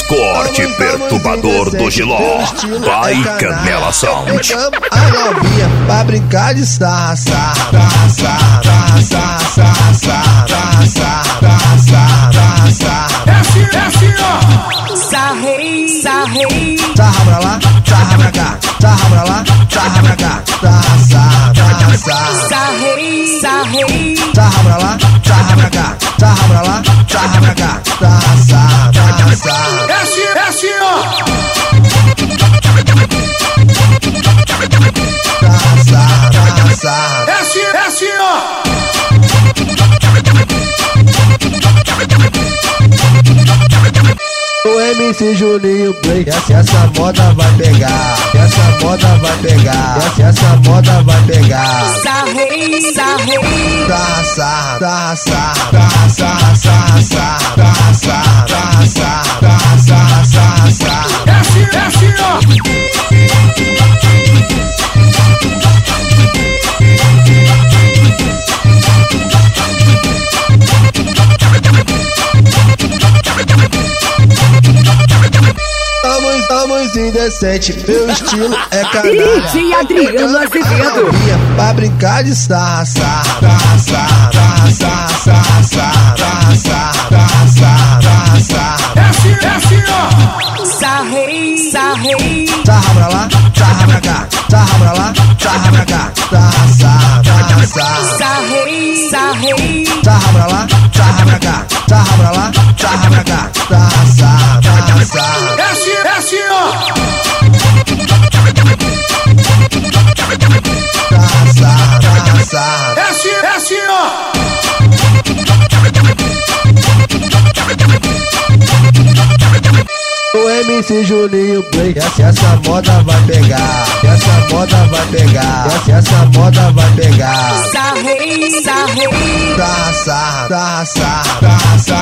Corte perturbador do Giló. Vai Canela Sound. A novinha pra brincar de sarra, sarra, sarra, sarra, sarra, sarra, sarra, sarra, sarra. É assim, ó. Sarrei, sarrei. Sarra pra lá, sarra pra cá, sarra pra lá, sarra pra cá, sarra, sarra, sarra. Sarrei, sarrei. Sarra pra lá, sarra pra cá, sarra pra lá, sarra pra cá, sarra, sarra, sarra. É assim, ó. Sarra, sarra. É assim, ó. O MC Juninho Play, essa moda vai pegar, essa moda vai pegar, essa moda vai pegar. Sarrei, sarrei. Sarra, sarra, sarra, sarra, sarra, sarra, sarra, sarra, sarra, sarra, sarra. É assim, ó. Estamos indecente, meu estilo é DJ Adriano Azevedo. Pra brincar de sarra, sarra, sarra, sarra, sarra, sarra, sarra, sarra, sarra. É assim, ó. Sarrei, sarrei. Sarra pra lá, sarra pra cá, sarra pra lá, sarra pra cá, sarra, sarra, sarra. Sarrei, sarrei. Sarra pra lá, sarra pra cá, sarra pra lá, sarra pra cá, sarra, sarra, sarra. É assim, ó. Sarra, sarra. É assim, ó. O MC Juninho Play, essa moda vai pegar, essa moda vai pegar, essa moda vai pegar. Sarrei, sarrei. Sarra, sarra, sarra, sarra,